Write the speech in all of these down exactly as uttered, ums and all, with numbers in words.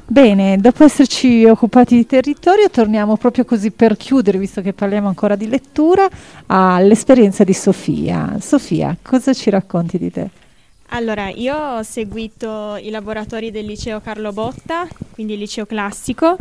Bene, dopo esserci occupati di territorio, torniamo proprio così per chiudere, visto che parliamo ancora di lettura, all'esperienza di Sofia. Sofia, cosa ci racconti di te? Allora, io ho seguito i laboratori del liceo Carlo Botta, quindi il liceo classico,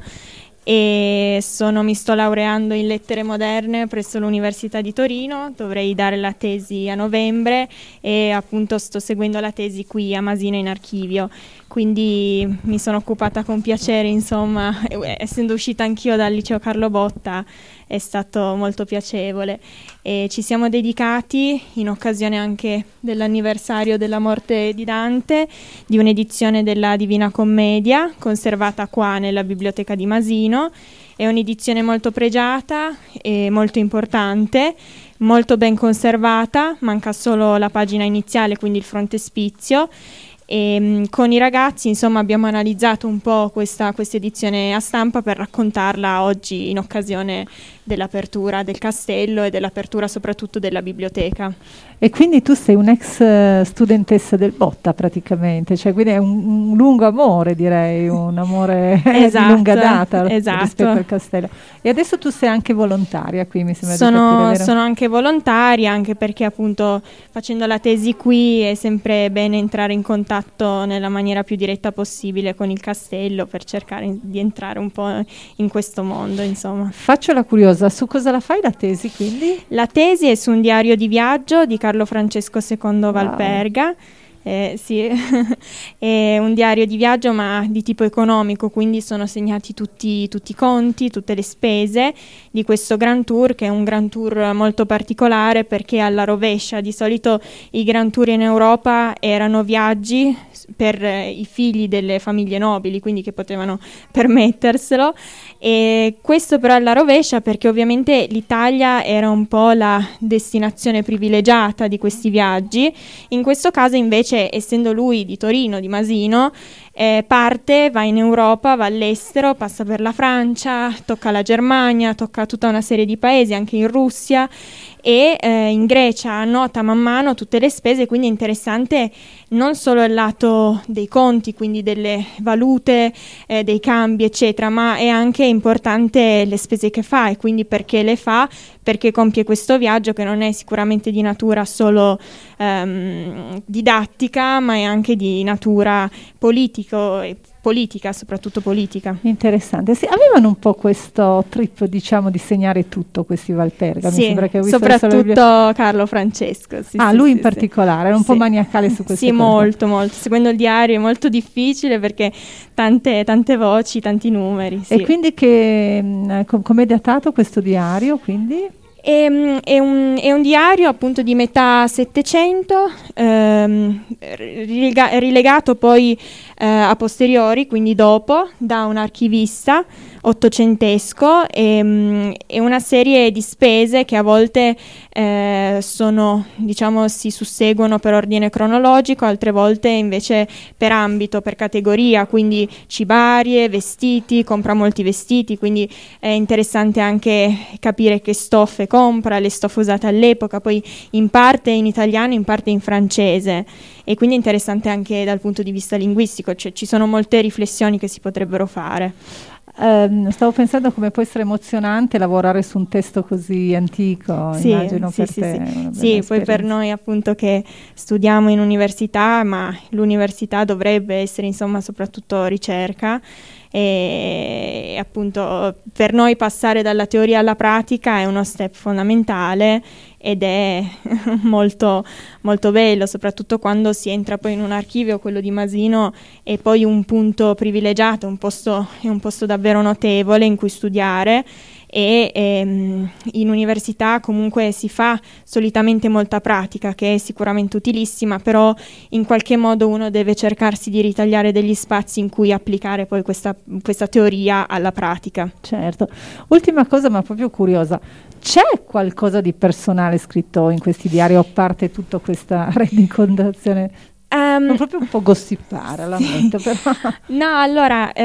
e sono, mi sto laureando in lettere moderne presso l'Università di Torino. Dovrei dare la tesi a novembre e appunto sto seguendo la tesi qui a Masino in archivio, quindi mi sono occupata con piacere, insomma, essendo uscita anch'io dal liceo Carlo Botta è stato molto piacevole, e ci siamo dedicati in occasione anche dell'anniversario della morte di Dante di un'edizione della Divina Commedia conservata qua nella biblioteca di Masino. È un'edizione molto pregiata e molto importante, molto ben conservata, manca solo la pagina iniziale, quindi il frontespizio. E mh, con i ragazzi, insomma, abbiamo analizzato un po' questa, questa edizione a stampa per raccontarla oggi in occasione dell'apertura del castello e dell'apertura soprattutto della biblioteca. E quindi tu sei un'ex studentessa del Botta praticamente, cioè quindi è un, un lungo amore, direi, un amore esatto, di lunga data esatto. rispetto al castello. E adesso tu sei anche volontaria qui, mi sembra sono, di capire, vero? Sono anche volontaria, anche perché appunto facendo la tesi qui è sempre bene entrare in contatto nella maniera più diretta possibile con il castello per cercare di entrare un po' in questo mondo, insomma. Faccio la curiosa, su cosa la fai la tesi quindi? La tesi è su un diario di viaggio di Carlo Francesco secondo Valperga. Wow. Eh, sì, è un diario di viaggio ma di tipo economico, quindi sono segnati tutti, tutti i conti, tutte le spese di questo Grand Tour, che è un Grand Tour molto particolare perché alla rovescia. Di solito i Grand Tour in Europa erano viaggi per eh, i figli delle famiglie nobili, quindi che potevano permetterselo, e questo però alla rovescia perché ovviamente l'Italia era un po' la destinazione privilegiata di questi viaggi. In questo caso invece, essendo lui di Torino, di Masino, eh, parte, va in Europa, va all'estero, passa per la Francia, tocca la Germania, tocca tutta una serie di paesi, anche in Russia, e eh, in Grecia annota man mano tutte le spese, quindi è interessante non solo il lato dei conti, quindi delle valute, eh, dei cambi eccetera, ma è anche importante le spese che fa e quindi perché le fa, perché compie questo viaggio che non è sicuramente di natura solo ehm, didattica, ma è anche di natura politico e politica, soprattutto politica. Interessante. Sì, avevano un po' questo trip, diciamo, di segnare tutto questi Valperga. Sì, mi sembra che soprattutto solo... Carlo Francesco. Sì, ah, sì, lui sì, in particolare, sì. era un sì. po' maniacale su questo. Sì, molto, molto. Seguendo il diario è molto difficile perché tante, tante voci, tanti numeri. Sì. E quindi che, com- com'è datato questo diario, quindi? È, è, un, è un diario appunto di metà Settecento, ehm, rilega, rilegato poi eh, a posteriori, quindi dopo, da un archivista ottocentesco, e, mh, e una serie di spese che a volte eh, sono, diciamo, si susseguono per ordine cronologico, altre volte invece per ambito, per categoria, quindi cibarie, vestiti, compra molti vestiti, quindi è interessante anche capire che stoffe compra, le stoffe usate all'epoca, poi in parte in italiano, in parte in francese, e quindi è interessante anche dal punto di vista linguistico, cioè ci sono molte riflessioni che si potrebbero fare. Um, stavo pensando come può essere emozionante lavorare su un testo così antico, sì, immagino sì, per sì, te. Sì, sì poi per noi appunto che studiamo in università, ma l'università dovrebbe essere insomma soprattutto ricerca, e appunto per noi passare dalla teoria alla pratica è uno step fondamentale ed è molto, molto bello, soprattutto quando si entra poi in un archivio. Quello di Masino è poi un punto privilegiato, un posto, è un posto davvero notevole in cui studiare, e ehm, in università comunque si fa solitamente molta pratica che è sicuramente utilissima, però in qualche modo uno deve cercarsi di ritagliare degli spazi in cui applicare poi questa, questa teoria alla pratica. Certo. Ultima cosa, ma proprio curiosa, c'è qualcosa di personale scritto in questi diari, o a parte tutta questa rendicontazione? Um, non proprio un po' gossipare, la sì. metto, però. No, allora, eh,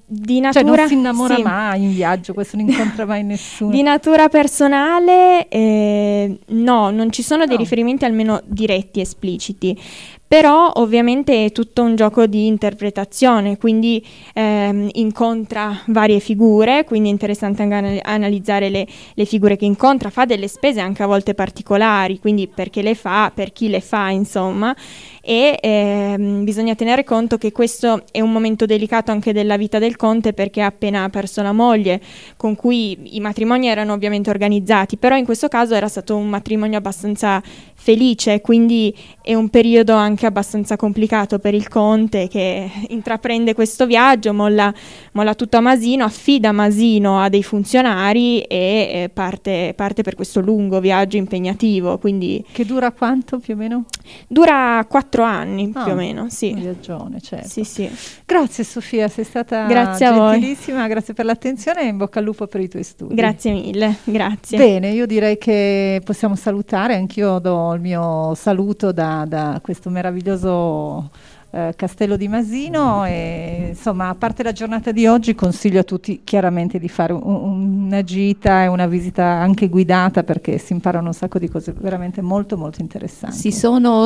di natura, cioè non si innamora sì. mai in viaggio, questo non incontra mai nessuno. Di natura personale eh, no, non ci sono dei no. riferimenti almeno diretti, espliciti. Però ovviamente è tutto un gioco di interpretazione, quindi ehm, incontra varie figure, quindi è interessante anche analizzare le, le figure che incontra, fa delle spese anche a volte particolari, quindi perché le fa, per chi le fa, insomma, e ehm, bisogna tenere conto che questo è un momento delicato anche della vita del conte, perché ha appena perso la moglie, con cui i matrimoni erano ovviamente organizzati, però in questo caso era stato un matrimonio abbastanza felice, quindi è un periodo anche abbastanza complicato per il conte, che intraprende questo viaggio, molla, molla tutto a Masino, affida Masino a dei funzionari e eh, parte, parte per questo lungo viaggio impegnativo. Quindi che dura quanto più o meno? Dura quattro anni ah, più o meno, sì. Un viaggione, certo. Sì, sì. Grazie Sofia, sei stata grazie gentilissima, grazie per l'attenzione e in bocca al lupo per i tuoi studi. Grazie mille, grazie. Bene, io direi che possiamo salutare, anch'io do il mio saluto da, da questo meraviglioso eh, Castello di Masino e insomma, a parte la giornata di oggi, consiglio a tutti chiaramente di fare un, una gita e una visita anche guidata, perché si imparano un sacco di cose veramente molto molto interessanti. Si sono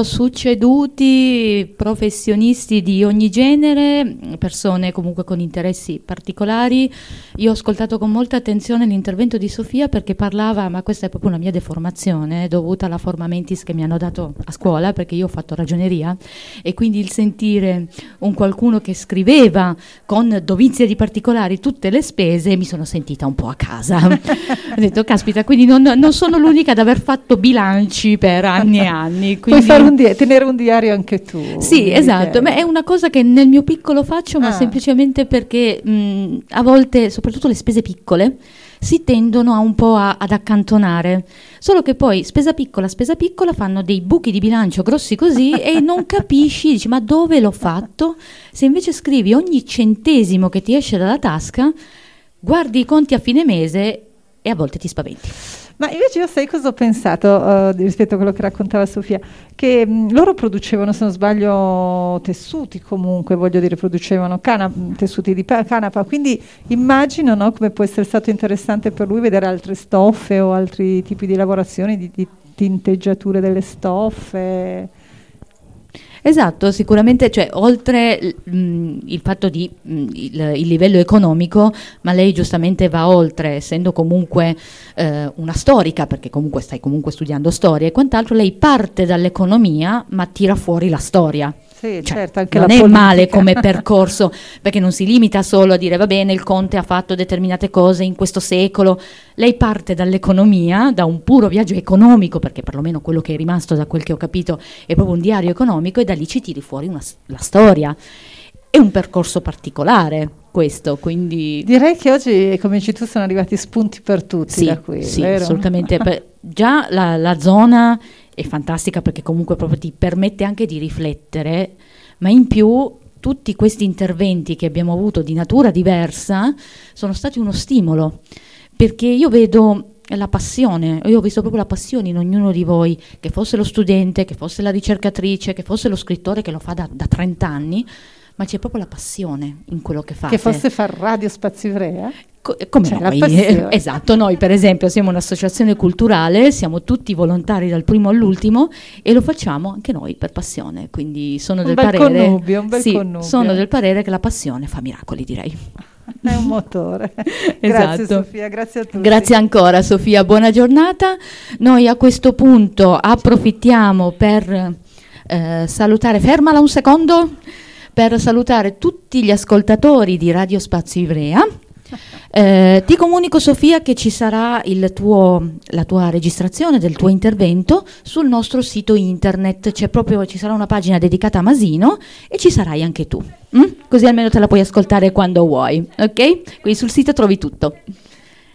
succeduti professionisti di ogni genere, persone comunque con interessi particolari. Io ho ascoltato con molta attenzione l'intervento di Sofia, perché parlava, ma questa è proprio una mia deformazione dovuta alla forma mentis che mi hanno dato a scuola, perché io ho fatto ragioneria, e quindi il sentire un qualcuno che scriveva con dovizie di particolari tutte le spese, mi sono sentita un po' a casa. Ho detto, caspita, quindi non, non sono l'unica ad aver fatto bilanci per anni e anni. Quindi... Puoi fare un di- tenere un diario anche tu. Sì, esatto, ma è una cosa che nel mio piccolo faccio, ma ah. semplicemente perché mh, a volte, soprattutto le spese piccole, si tendono a un po' a, ad accantonare, solo che poi spesa piccola, spesa piccola fanno dei buchi di bilancio grossi così e non capisci, dici ma dove l'ho fatto? Se invece scrivi ogni centesimo che ti esce dalla tasca, guardi i conti a fine mese e a volte ti spaventi. Ma invece io sai cosa ho pensato uh, rispetto a quello che raccontava Sofia, che mh, loro producevano, se non sbaglio, tessuti comunque, voglio dire, producevano cana- tessuti di pa- canapa, quindi immagino, no, come può essere stato interessante per lui vedere altre stoffe o altri tipi di lavorazioni, di, di tinteggiature delle stoffe. Esatto, sicuramente, cioè, oltre mh, il fatto di mh, il, il livello economico, ma lei giustamente va oltre, essendo comunque eh, una storica, perché comunque stai comunque studiando storia e quant'altro, lei parte dall'economia ma tira fuori la storia. Sì, cioè, certo, anche non la è politica. male come percorso, perché non si limita solo a dire va bene, il conte ha fatto determinate cose in questo secolo. Lei parte dall'economia, da un puro viaggio economico, perché perlomeno quello che è rimasto, da quel che ho capito, è proprio un diario economico, e da lì ci tiri fuori una, la storia. È un percorso particolare questo, quindi... Direi che oggi, come dici tu, sono arrivati spunti per tutti, sì, da qui, sì, vero? assolutamente. Per, già la, la zona è fantastica, perché comunque proprio ti permette anche di riflettere, ma in più tutti questi interventi che abbiamo avuto di natura diversa sono stati uno stimolo, perché io vedo la passione, io ho visto proprio la passione in ognuno di voi, che fosse lo studente, che fosse la ricercatrice, che fosse lo scrittore che lo fa da, da trenta anni, ma c'è proprio la passione in quello che fate. Che fosse far Radio Spazio Ivrea? Co- come C'è noi, la passione. Esatto, noi per esempio siamo un'associazione culturale, siamo tutti volontari dal primo all'ultimo e lo facciamo anche noi per passione, quindi sono Un del bel parere connubio, un bel sì, connubio. sono del parere che la passione fa miracoli, direi. È un motore. Esatto. Grazie Sofia, grazie a tutti. Grazie ancora Sofia, buona giornata. Noi a questo punto approfittiamo per eh, salutare, fermala un secondo, per salutare tutti gli ascoltatori di Radio Spazio Ivrea. Eh, ti comunico Sofia che ci sarà il tuo, la tua registrazione del tuo intervento sul nostro sito internet, c'è proprio, ci sarà una pagina dedicata a Masino e ci sarai anche tu, mm? Così almeno te la puoi ascoltare quando vuoi, ok? Quindi sul sito trovi tutto.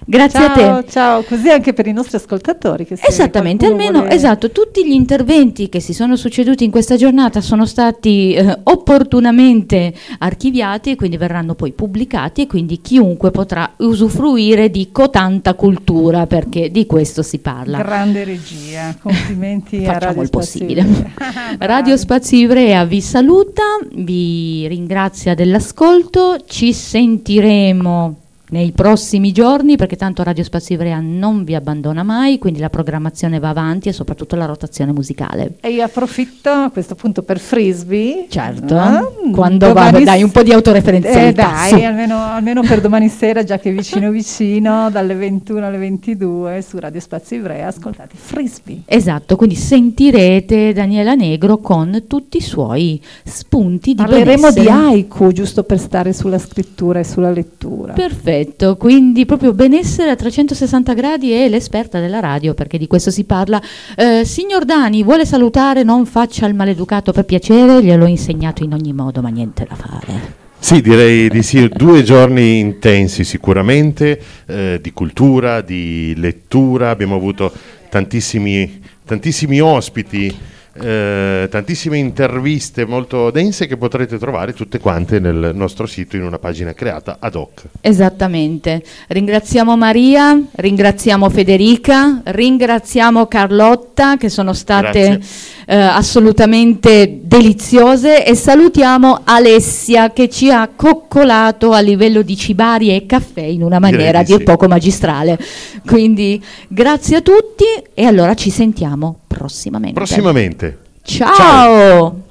Grazie ciao, a te. Ciao, così anche per i nostri ascoltatori. Che Esattamente, almeno vuole... esatto, tutti gli interventi che si sono succeduti in questa giornata sono stati eh, opportunamente archiviati e quindi verranno poi pubblicati e quindi chiunque potrà usufruire di cotanta cultura, perché di questo si parla. Grande regia, complimenti a Facciamo Radio il Spazio possibile. Ivrea. Radio Spazio Ivrea vi saluta, vi ringrazia dell'ascolto, ci sentiremo nei prossimi giorni, perché tanto Radio Spazio Ivrea non vi abbandona mai, quindi la programmazione va avanti e soprattutto la rotazione musicale. E io approfitto a questo punto per Frisbee. Certo, eh? quando va, Domani dai un po' di autoreferenzialità. Eh, dai, almeno, almeno per domani sera, già che è vicino vicino, dalle ventuno alle ventidue su Radio Spazio Ivrea, ascoltate Frisbee. Esatto, quindi sentirete Daniela Negro con tutti i suoi spunti di Parleremo benessere. di haiku, giusto per stare sulla scrittura e sulla lettura. Perfetto. Quindi proprio benessere a trecentosessanta gradi e l'esperta della radio, perché di questo si parla. Eh, signor Dani, vuole salutare? Non faccia il maleducato, per piacere, gliel'ho insegnato in ogni modo, ma niente da fare. Sì, direi di sì, due giorni intensi sicuramente, eh, di cultura, di lettura, abbiamo avuto tantissimi, tantissimi ospiti, eh, tantissime interviste molto dense che potrete trovare tutte quante nel nostro sito in una pagina creata ad hoc. Esattamente. Ringraziamo Maria, ringraziamo Federica, ringraziamo Carlotta, che sono state eh, assolutamente deliziose, e salutiamo Alessia, che ci ha coccolato a livello di cibarie e caffè in una maniera a dir sì. poco magistrale. Quindi grazie a tutti e allora ci sentiamo prossimamente. Prossimamente. Ciao! Ciao.